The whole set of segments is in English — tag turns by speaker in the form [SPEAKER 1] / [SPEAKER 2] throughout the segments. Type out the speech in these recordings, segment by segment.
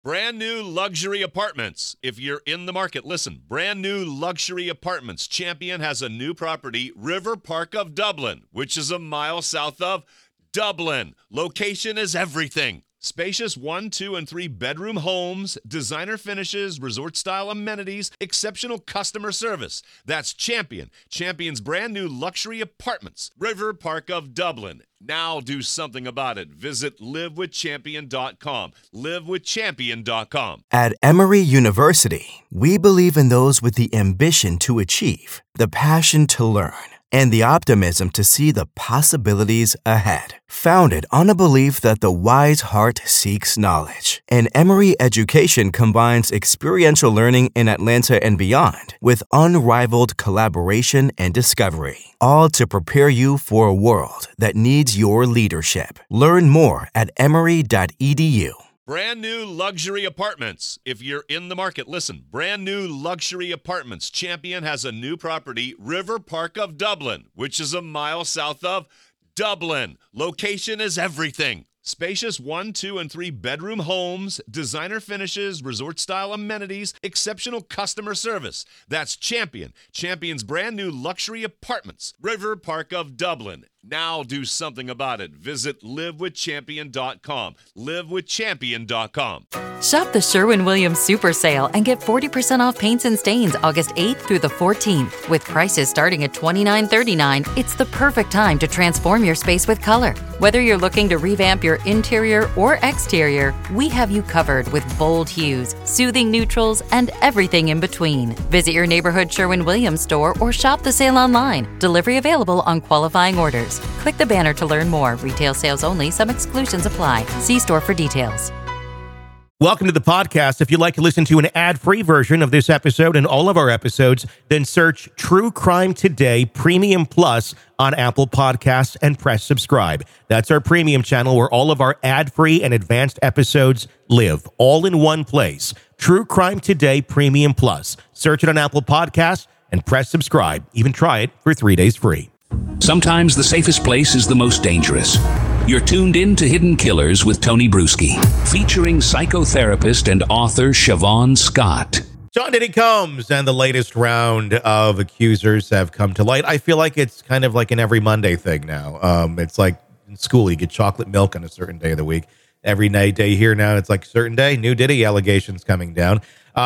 [SPEAKER 1] Brand new luxury apartments. If you're in the market, listen. Brand new luxury apartments. Champion has a new property, River Park of Dublin, which is a mile south of Dublin. Location is everything. Spacious 1, 2, and 3 bedroom homes, designer finishes, resort-style amenities, exceptional customer service. That's Champion. Champion's brand new luxury apartments, River Park of Dublin. Now do something about it. Visit livewithchampion.com. Livewithchampion.com.
[SPEAKER 2] At Emory University, we believe in those with the ambition to achieve, the passion to learn, and the optimism to see the possibilities ahead. Founded on a belief that the wise heart seeks knowledge, and Emory education combines experiential learning in Atlanta and beyond with unrivaled collaboration and discovery, all to prepare you for a world that needs your leadership. Learn more at emory.edu.
[SPEAKER 1] Brand new luxury apartments. If you're in the market, listen. Brand new luxury apartments. Champion has a new property, River Park of Dublin, which is a mile south of Dublin. Location is everything. Spacious 1, 2, and 3 bedroom homes, designer finishes, resort-style amenities, exceptional customer service. That's Champion. Champion's brand new luxury apartments, River Park of Dublin. Now do something about it. Visit livewithchampion.com. Livewithchampion.com.
[SPEAKER 3] Shop the Sherwin-Williams Super Sale and get 40% off paints and stains August 8th through the 14th. With prices starting at $29.39, it's the perfect time to transform your space with color. Whether you're looking to revamp your interior or exterior, we have you covered with bold hues, soothing neutrals, and everything in between. Visit your neighborhood Sherwin-Williams store or shop the sale online. Delivery available on qualifying orders. Click the banner to learn more. Retail sales only. Some exclusions apply. See store for details.
[SPEAKER 4] Welcome to the podcast. If you'd like to listen to an ad-free version of this episode and all of our episodes, then search True Crime Today Premium Plus on Apple Podcasts and press subscribe. That's our premium channel where all of our ad-free and advanced episodes live, all in one place. True Crime Today Premium Plus. Search it on Apple Podcasts and press subscribe. Even try it for 3 days free.
[SPEAKER 5] Sometimes the safest place is the most dangerous. You're tuned in to Hidden Killers with Tony Bruschi, featuring psychotherapist and author Siobhan Scott.
[SPEAKER 4] John Diddy Combs and the latest round of accusers have come to light. I feel like it's kind of like an every Monday thing now. It's like in school, you get chocolate milk on a certain day of the week. Every night, day here now, it's like a certain day, new Diddy allegations coming down.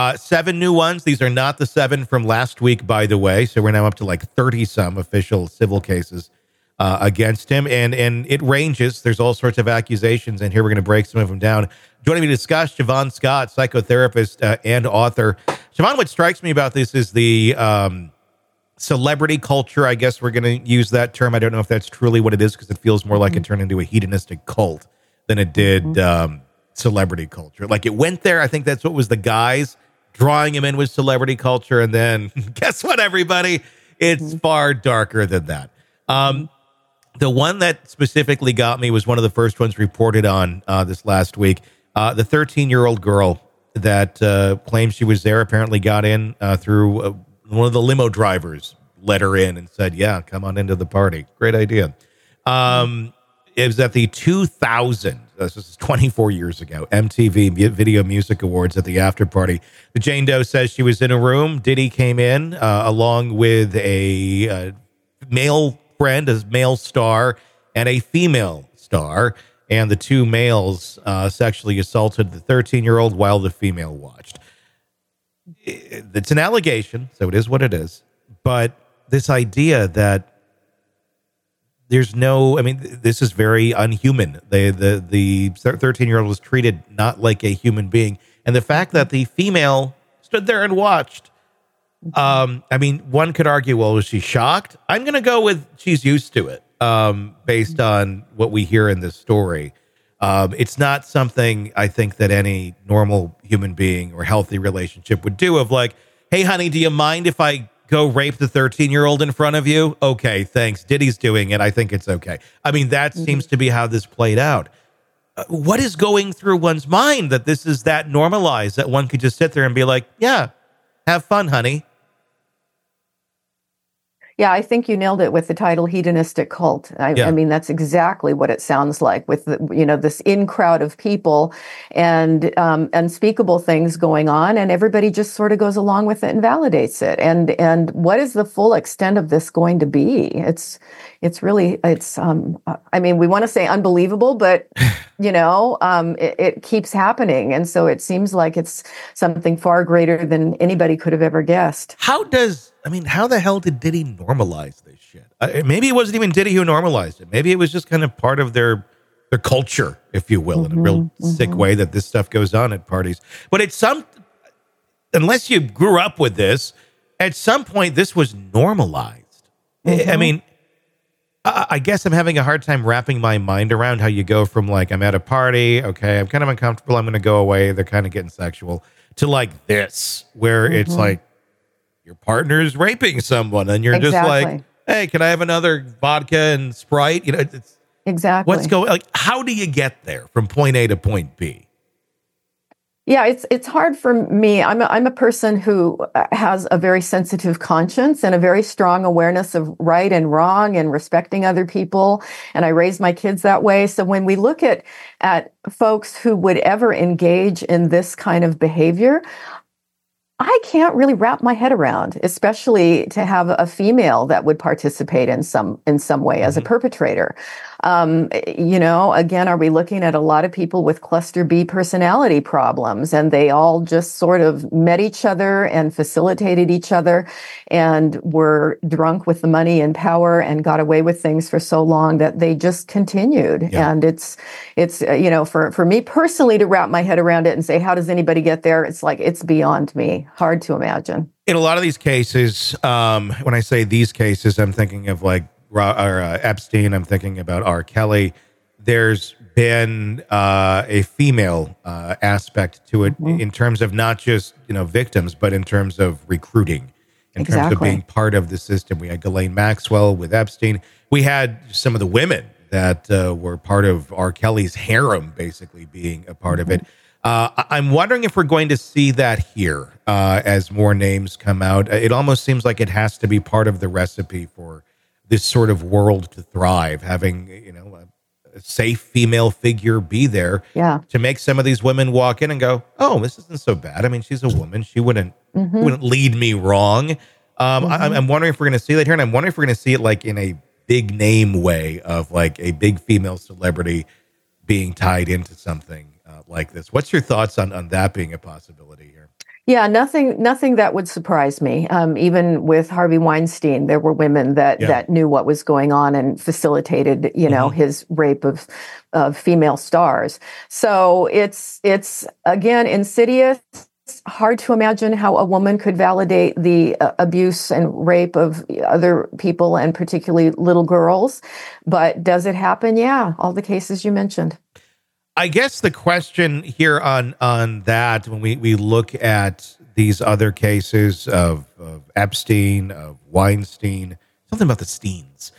[SPEAKER 4] 7 new ones. These are not the 7 from last week, by the way. So we're now up to like 30-some official civil cases against him. And it ranges. There's all sorts of accusations. And here we're going to break some of them down. Joining me to discuss, Siobhan Scott, psychotherapist and author. Siobhan, what strikes me about this is the celebrity culture. I guess we're going to use that term. I don't know if that's truly what it is because it feels more like it turned into a hedonistic cult than it did celebrity culture. Like it went there. I think that's what was the guise drawing him in with celebrity culture. And then guess what, everybody? It's far darker than that. The one that specifically got me was one of the first ones reported on this last week. The 13-year-old girl that claims she was there apparently got in through one of the limo drivers, let her in and said, yeah, come on into the party. Great idea. It was at the 2000, this is 24 years ago, MTV Video Music Awards at the after party. The Jane Doe says she was in a room. Diddy came in along with a male friend, a male star, and a female star. And the two males sexually assaulted the 13-year-old while the female watched. It's an allegation, so it is what it is. But this idea that there's no, I mean, this is very unhuman. The 13-year-old was treated not like a human being. And the fact that the female stood there and watched, I mean, one could argue, well, was she shocked? I'm going to go with she's used to it based on what we hear in this story. It's not something I think that any normal human being or healthy relationship would do of like, hey, honey, do you mind if I go rape the 13-year-old in front of you? Okay, thanks. Diddy's doing it. I think it's okay. I mean, that seems to be how this played out. What is going through one's mind that this is that normalized that one could just sit there and be like, yeah, have fun, honey?
[SPEAKER 6] Yeah, I think you nailed it with the title hedonistic cult.
[SPEAKER 4] Yeah.
[SPEAKER 6] I mean, that's exactly what it sounds like with this in crowd of people and unspeakable things going on, and everybody just sort of goes along with it and validates it. And what is the full extent of this going to be? It's really I mean, we want to say unbelievable, but it keeps happening, and so it seems like it's something far greater than anybody could have ever guessed.
[SPEAKER 4] How the hell did Diddy normalize this shit? Maybe it wasn't even Diddy who normalized it. Maybe it was just kind of part of their culture, if you will, in a real sick way that this stuff goes on at parties. But unless you grew up with this, at some point this was normalized. I mean, I guess I'm having a hard time wrapping my mind around how you go from like, I'm at a party, okay, I'm kind of uncomfortable, I'm going to go away, they're kind of getting sexual, to like this, where it's like your partner is raping someone and you're just like, hey, can I have another vodka and Sprite? It's
[SPEAKER 6] exactly
[SPEAKER 4] what's going, like, how do you get there from point A to point B?
[SPEAKER 6] Yeah, it's hard for me. I'm a person who has a very sensitive conscience and a very strong awareness of right and wrong and respecting other people. And I raise my kids that way. So when we look at folks who would ever engage in this kind of behavior, I can't really wrap my head around, especially to have a female that would participate in some way as a perpetrator. Again, are we looking at a lot of people with cluster B personality problems, and they all just sort of met each other and facilitated each other and were drunk with the money and power and got away with things for so long that they just continued. Yeah. And it's for me personally to wrap my head around it and say, how does anybody get there? It's like, it's beyond me. Hard to imagine.
[SPEAKER 4] In a lot of these cases, when I say these cases, I'm thinking of like Epstein, I'm thinking about R. Kelly. There's been a female aspect to it in terms of not just victims, but in terms of recruiting, in terms of being part of the system. We had Ghislaine Maxwell with Epstein. We had some of the women that were part of R. Kelly's harem, basically being a part of it. I'm wondering if we're going to see that here as more names come out. It almost seems like it has to be part of the recipe for this sort of world to thrive, having a safe female figure be there to make some of these women walk in and go, oh, this isn't so bad. I mean, she's a woman. She wouldn't lead me wrong. I'm wondering if we're going to see that here, and I'm wondering if we're going to see it like in a big name way of like a big female celebrity being tied into something like this. What's your thoughts on that being a possibility here?
[SPEAKER 6] Yeah, nothing that would surprise me. Even with Harvey Weinstein, there were women that knew what was going on and facilitated, his rape of female stars. So it's again insidious. It's hard to imagine how a woman could validate the abuse and rape of other people, and particularly little girls. But does it happen? Yeah, all the cases you mentioned.
[SPEAKER 4] I guess the question here on that, when we look at these other cases of Epstein, of Weinstein, something about the Steens,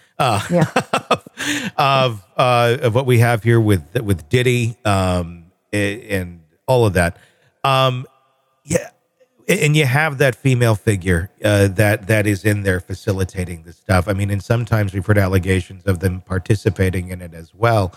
[SPEAKER 4] of what we have here with Diddy, and all of that, and you have that female figure that is in there facilitating this stuff. I mean, and sometimes we've heard allegations of them participating in it as well.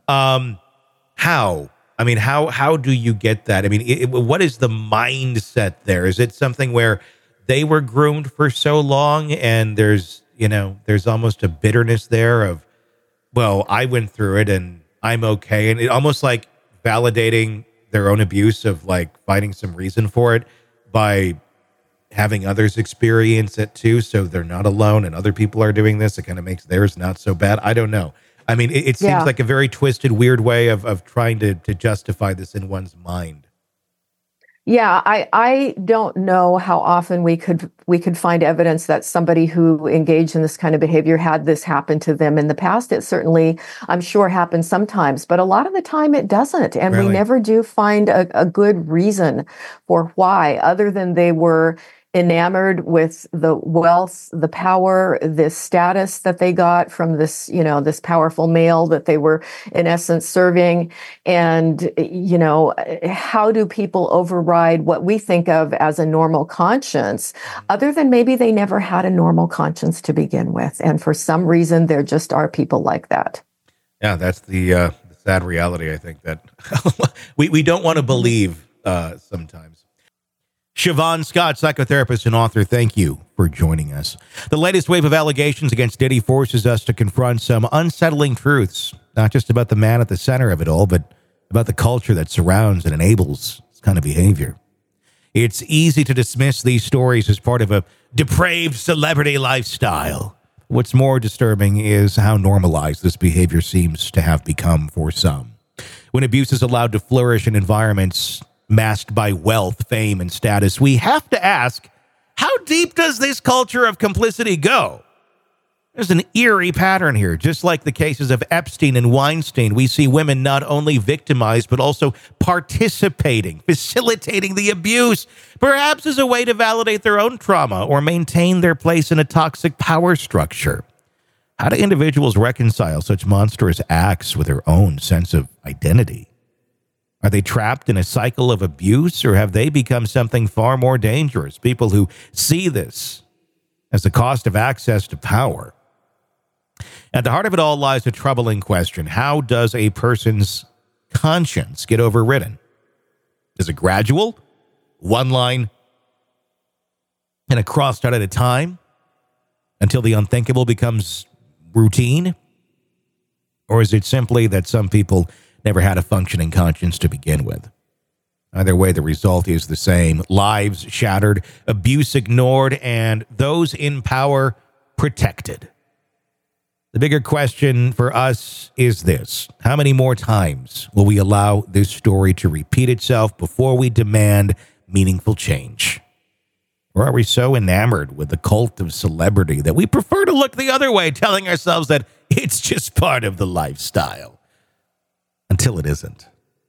[SPEAKER 4] How? I mean, how do you get that? I mean, what is the mindset there? Is it something where they were groomed for so long and there's almost a bitterness there of, well, I went through it and I'm okay. And it almost like validating their own abuse of like finding some reason for it by having others experience it too. So they're not alone and other people are doing this. It kind of makes theirs not so bad. I don't know. I mean, it seems like a very twisted, weird way of trying to justify this in one's mind.
[SPEAKER 6] Yeah, I don't know how often we could find evidence that somebody who engaged in this kind of behavior had this happen to them in the past. It certainly, I'm sure, happens sometimes, but a lot of the time it doesn't. And we never do find a good reason for why, other than they were enamored with the wealth, the power, this status that they got from this, this powerful male that they were in essence serving. And, how do people override what we think of as a normal conscience, other than maybe they never had a normal conscience to begin with? And for some reason, there just are people like that.
[SPEAKER 4] Yeah, that's the sad reality, I think, that we don't want to believe sometimes. Siobhan Scott, psychotherapist and author, thank you for joining us. The latest wave of allegations against Diddy forces us to confront some unsettling truths, not just about the man at the center of it all, but about the culture that surrounds and enables this kind of behavior. It's easy to dismiss these stories as part of a depraved celebrity lifestyle. What's more disturbing is how normalized this behavior seems to have become for some. When abuse is allowed to flourish in environments masked by wealth, fame, and status, we have to ask, how deep does this culture of complicity go? There's an eerie pattern here. Just like the cases of Epstein and Weinstein, we see women not only victimized, but also participating, facilitating the abuse, perhaps as a way to validate their own trauma or maintain their place in a toxic power structure. How do individuals reconcile such monstrous acts with their own sense of identity? Are they trapped in a cycle of abuse, or have they become something far more dangerous? People who see this as the cost of access to power. At the heart of it all lies a troubling question. How does a person's conscience get overridden? Is it gradual, one line, and a crossed out at a time, until the unthinkable becomes routine? Or is it simply that some people never had a functioning conscience to begin with? Either way, the result is the same. Lives shattered, abuse ignored, and those in power protected. The bigger question for us is this: how many more times will we allow this story to repeat itself before we demand meaningful change? Or are we so enamored with the cult of celebrity that we prefer to look the other way, telling ourselves that it's just part of the lifestyle, until it isn't?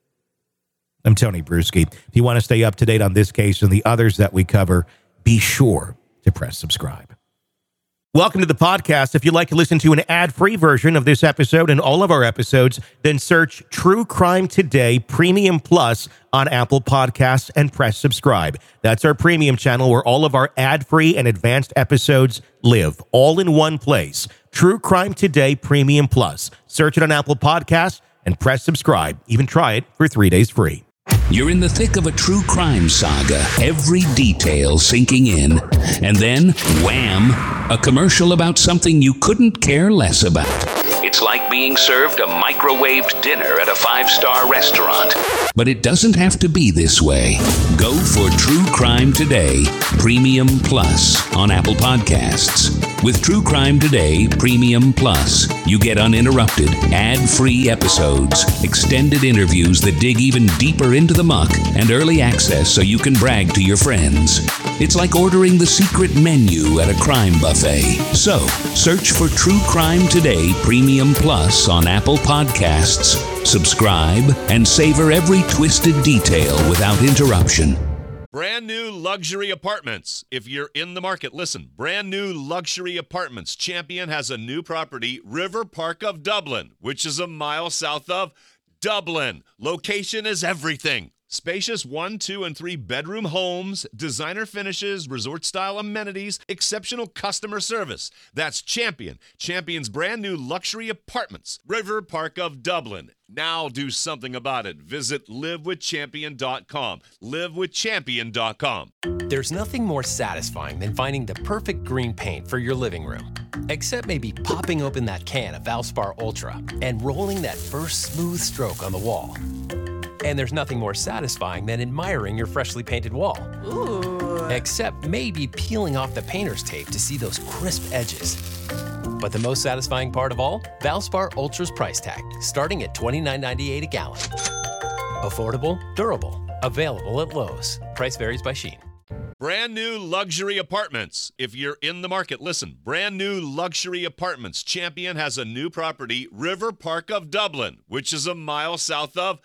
[SPEAKER 4] I'm Tony Bruschi. If you want to stay up to date on this case and the others that we cover, be sure to press subscribe. Welcome to the podcast. If you'd like to listen to an ad-free version of this episode and all of our episodes, then search True Crime Today Premium Plus on Apple Podcasts and press subscribe. That's our premium channel where all of our ad-free and advanced episodes live, all in one place. True Crime Today Premium Plus. Search it on Apple Podcasts and press subscribe. Even try it for 3 days free.
[SPEAKER 5] You're in the thick of a true crime saga, every detail sinking in. And then, wham, a commercial about something you couldn't care less about. It's like being served a microwaved dinner at a 5-star restaurant. But it doesn't have to be this way. Go for True Crime Today Premium Plus on Apple Podcasts. With True Crime Today Premium Plus, you get uninterrupted, ad-free episodes, extended interviews that dig even deeper into the muck, and early access so you can brag to your friends. It's like ordering the secret menu at a crime buffet. So, search for True Crime Today Premium Plus on Apple Podcasts, subscribe, and savor every twisted detail without interruption.
[SPEAKER 1] Brand new luxury apartments. If you're in the market, listen. Brand new luxury apartments. Champion has a new property, River Park of Dublin, which is a mile south of Dublin. Location is everything. Spacious 1, 2, and 3 bedroom homes, designer finishes, resort-style amenities, exceptional customer service. That's Champion. Champion's brand new luxury apartments, River Park of Dublin. Now do something about it. Visit livewithchampion.com. livewithchampion.com.
[SPEAKER 7] There's nothing more satisfying than finding the perfect green paint for your living room. Except maybe popping open that can of Valspar Ultra and rolling that first smooth stroke on the wall. And there's nothing more satisfying than admiring your freshly painted wall. Ooh. Except maybe peeling off the painter's tape to see those crisp edges. But the most satisfying part of all? Valspar Ultra's price tag, starting at $29.98 a gallon. Affordable, durable, available at Lowe's. Price varies by Shein.
[SPEAKER 1] Brand new luxury apartments. If you're in the market, listen. Brand new luxury apartments. Champion has a new property, River Park of Dublin, which is a mile south of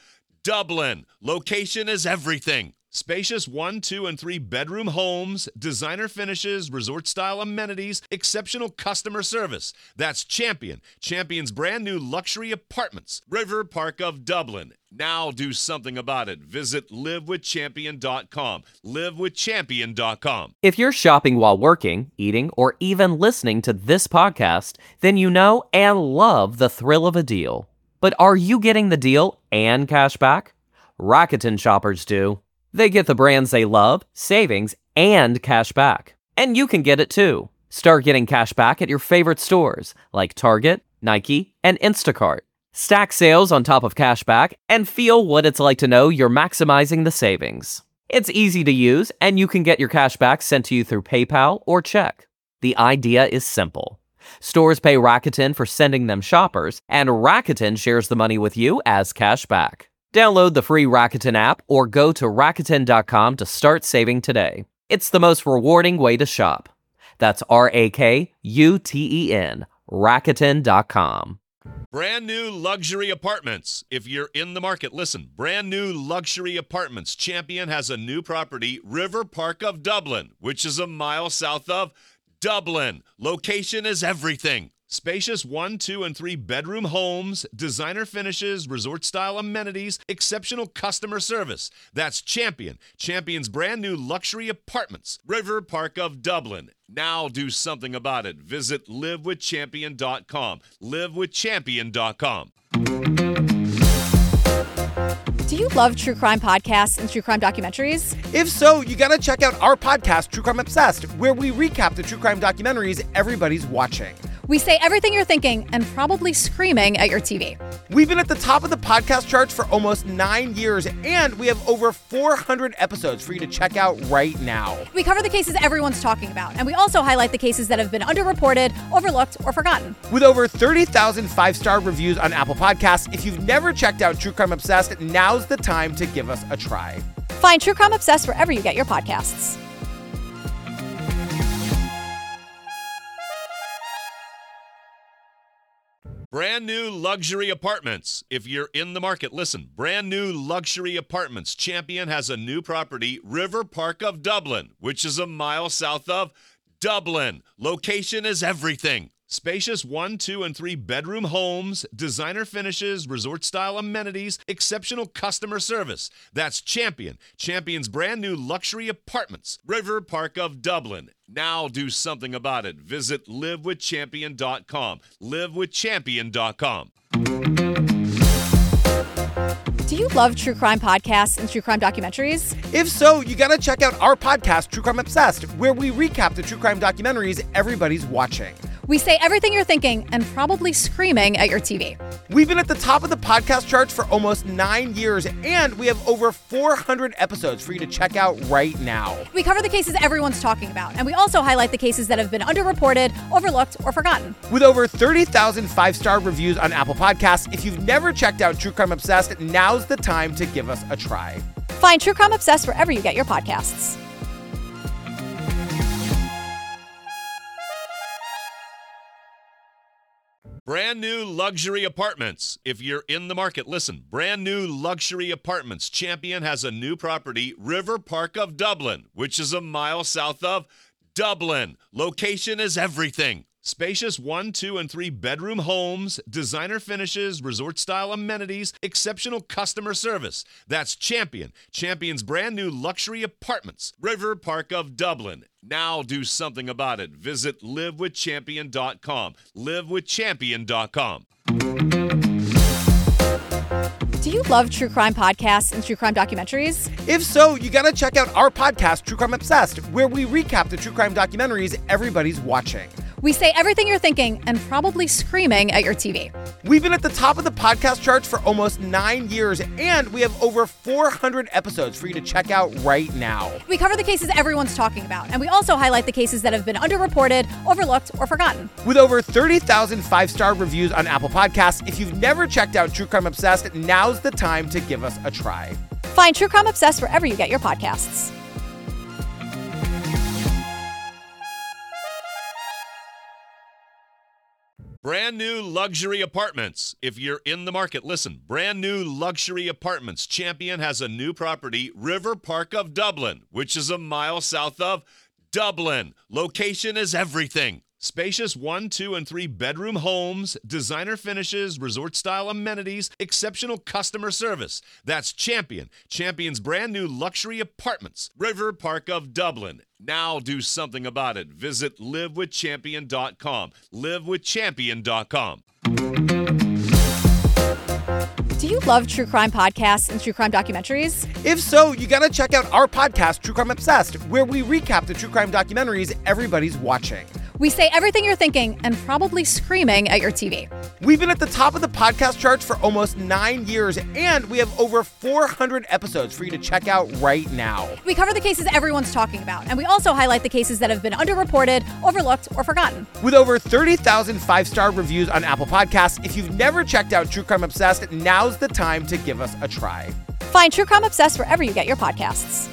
[SPEAKER 1] Dublin. Location is everything. Spacious 1, 2, and 3 bedroom homes, designer finishes, resort-style amenities, exceptional customer service. That's Champion. Champion's brand new luxury apartments. River Park of Dublin. Now do something about it. Visit livewithchampion.com. livewithchampion.com.
[SPEAKER 8] If you're shopping while working, eating, or even listening to this podcast, then you know and love the thrill of a deal. But are you getting the deal and cash back? Rakuten shoppers do. They get the brands they love, savings, and cash back. And you can get it too. Start getting cash back at your favorite stores like Target, Nike, and Instacart. Stack sales on top of cash back and feel what it's like to know you're maximizing the savings. It's easy to use, and you can get your cash back sent to you through PayPal or check. The idea is simple. Stores pay Rakuten for sending them shoppers, and Rakuten shares the money with you as cash back. Download the free Rakuten app or go to Rakuten.com to start saving today. It's the most rewarding way to shop. That's RAKUTEN, Rakuten.com.
[SPEAKER 1] Brand new luxury apartments. If you're in the market, listen. Brand new luxury apartments. Champion has a new property, River Park of Dublin, which is a mile south of Dublin. Location is everything. Spacious 1, 2, and 3 bedroom homes, designer finishes, resort-style amenities, exceptional customer service. That's Champion. Champion's brand new luxury apartments. River Park of Dublin. Now do something about it. Visit livewithchampion.com. livewithchampion.com.
[SPEAKER 9] Do you love true crime podcasts and true crime documentaries?
[SPEAKER 10] If so, you gotta check out our podcast, True Crime Obsessed, where we recap the true crime documentaries everybody's watching.
[SPEAKER 9] We say everything you're thinking and probably screaming at your TV.
[SPEAKER 10] We've been at the top of the podcast charts for almost 9 years, and we have over 400 episodes for you to check out right now.
[SPEAKER 9] We cover the cases everyone's talking about, and we also highlight the cases that have been underreported, overlooked, or forgotten.
[SPEAKER 10] With over 30,000 five-star reviews on Apple Podcasts, if you've never checked out True Crime Obsessed, now's the time to give us a try.
[SPEAKER 9] Find True Crime Obsessed wherever you get your podcasts.
[SPEAKER 1] Brand new luxury apartments. If you're in the market, listen. Brand new luxury apartments. Champion has a new property, River Park of Dublin, which is a mile south of Dublin. Location is everything. Spacious 1, 2, and 3 bedroom homes, designer finishes, resort-style amenities, exceptional customer service. That's Champion. Champion's brand new luxury apartments. River Park of Dublin. Now do something about it. Visit livewithchampion.com. livewithchampion.com.
[SPEAKER 9] Do you love true crime podcasts and true crime documentaries?
[SPEAKER 10] If so, you gotta check out our podcast, True Crime Obsessed, where we recap the true crime documentaries everybody's watching.
[SPEAKER 9] We say everything you're thinking and probably screaming at your TV.
[SPEAKER 10] We've been at the top of the podcast charts for almost 9 years, and we have over 400 episodes for you to check out right now.
[SPEAKER 9] We cover the cases everyone's talking about, and we also highlight the cases that have been underreported, overlooked, or forgotten.
[SPEAKER 10] With over 30,000 five-star reviews on Apple Podcasts, if you've never checked out True Crime Obsessed, now's the time to give us a try.
[SPEAKER 9] Find True Crime Obsessed wherever you get your podcasts.
[SPEAKER 1] Brand new luxury apartments. If you're in the market, listen. Brand new luxury apartments. Champion has a new property, River Park of Dublin, which is a mile south of Dublin. Location is everything. Spacious 1, 2, and 3 bedroom homes, designer finishes, resort-style amenities, exceptional customer service. That's Champion. Champion's brand new luxury apartments. River Park of Dublin. Now do something about it. Visit livewithchampion.com. livewithchampion.com.
[SPEAKER 9] Do you love true crime podcasts and true crime documentaries?
[SPEAKER 10] If so, you gotta check out our podcast, True Crime Obsessed, where we recap the true crime documentaries everybody's watching.
[SPEAKER 9] We say everything you're thinking and probably screaming at your TV.
[SPEAKER 10] We've been at the top of the podcast charts for almost 9 years, and we have over 400 episodes for you to check out right now.
[SPEAKER 9] We cover the cases everyone's talking about, and we also highlight the cases that have been underreported, overlooked, or forgotten.
[SPEAKER 10] With over 30,000 five-star reviews on Apple Podcasts, if you've never checked out True Crime Obsessed, now's the time to give us a try.
[SPEAKER 9] Find True Crime Obsessed wherever you get your podcasts.
[SPEAKER 1] Brand new luxury apartments. If you're in the market, listen. Brand new luxury apartments. Champion has a new property, River Park of Dublin, which is a mile south of Dublin. Location is everything. Spacious 1, 2, and 3 bedroom homes, designer finishes, resort-style amenities, exceptional customer service. That's Champion. Champion's brand new luxury apartments, River Park of Dublin. Now do something about it. Visit livewithchampion.com. livewithchampion.com.
[SPEAKER 9] Do you love true crime podcasts and true crime documentaries?
[SPEAKER 10] If so, you gotta check out our podcast, True Crime Obsessed, where we recap the true crime documentaries everybody's watching.
[SPEAKER 9] We say everything you're thinking and probably screaming at your TV.
[SPEAKER 10] We've been at the top of the podcast charts for almost 9 years, and we have over 400 episodes for you to check out right now.
[SPEAKER 9] We cover the cases everyone's talking about, and we also highlight the cases that have been underreported, overlooked, or forgotten.
[SPEAKER 10] With over 30,000 five-star reviews on Apple Podcasts, if you've never checked out True Crime Obsessed, now's the time to give us a try.
[SPEAKER 9] Find True Crime Obsessed wherever you get your podcasts.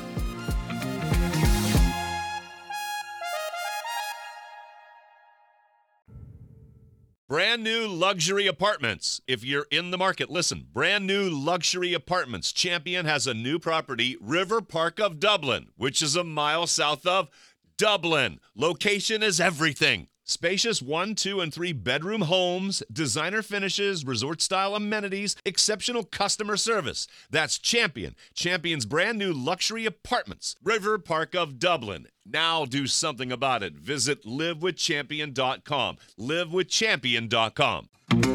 [SPEAKER 1] Brand new luxury apartments. If you're in the market, listen. Brand new luxury apartments. Champion has a new property, River Park of Dublin, which is a mile south of Dublin. Location is everything. Spacious 1, 2, and 3 bedroom homes, designer finishes, resort-style amenities, exceptional customer service. That's Champion. Champion's brand new luxury apartments, River Park of Dublin. Now do something about it. Visit livewithchampion.com. livewithchampion.com.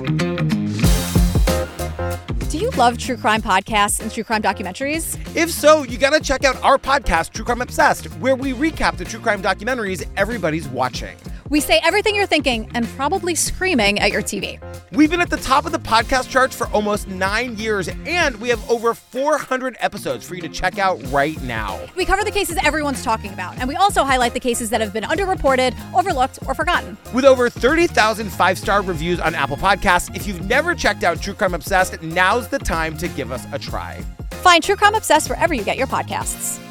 [SPEAKER 9] Do you love true crime podcasts and true crime documentaries?
[SPEAKER 10] If so, you gotta check out our podcast, True Crime Obsessed, where we recap the true crime documentaries everybody's watching.
[SPEAKER 9] We say everything you're thinking and probably screaming at your TV.
[SPEAKER 10] We've been at the top of the podcast charts for almost 9 years, and we have over 400 episodes for you to check out right now.
[SPEAKER 9] We cover the cases everyone's talking about, and we also highlight the cases that have been underreported, overlooked, or forgotten.
[SPEAKER 10] With over 30,000 five-star reviews on Apple Podcasts, if you've never checked out True Crime Obsessed, now's the time to give us a try.
[SPEAKER 9] Find True Crime Obsessed wherever you get your podcasts.